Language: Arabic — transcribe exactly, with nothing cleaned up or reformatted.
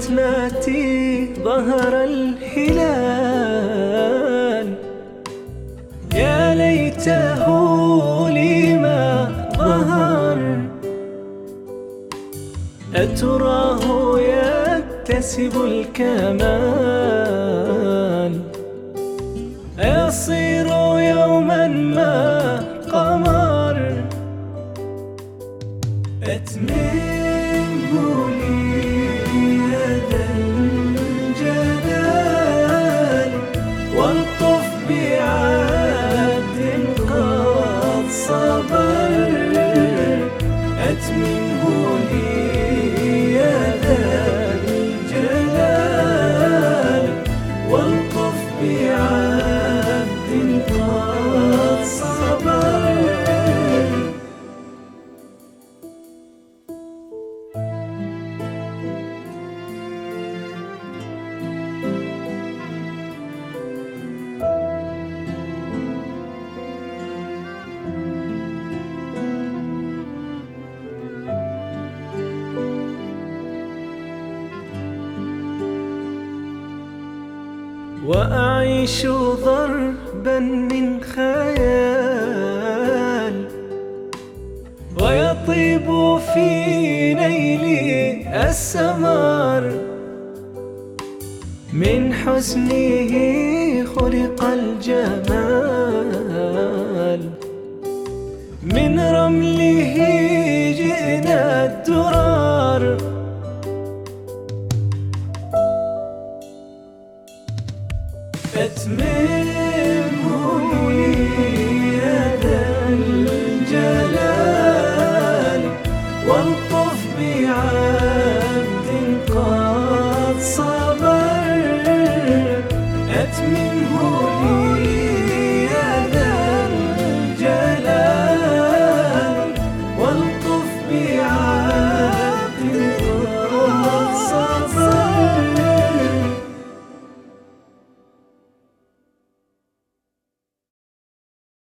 حسناتي ظهر الهلال، يا ليته لي ما ظهر، أتراه يكتسب الكمال، أيصير يوما ما قمر، أتممه لي يا ذا الجلال، والطف بعبد قد صبر، أتممه لي يا ذا الجلال، والطف بعبد قد صبر. وأعيش ضربا من خيال، ويطيب في نيلي السمر، من حسنه خلق الجمال، من رمله جئنا الدرر، أتممه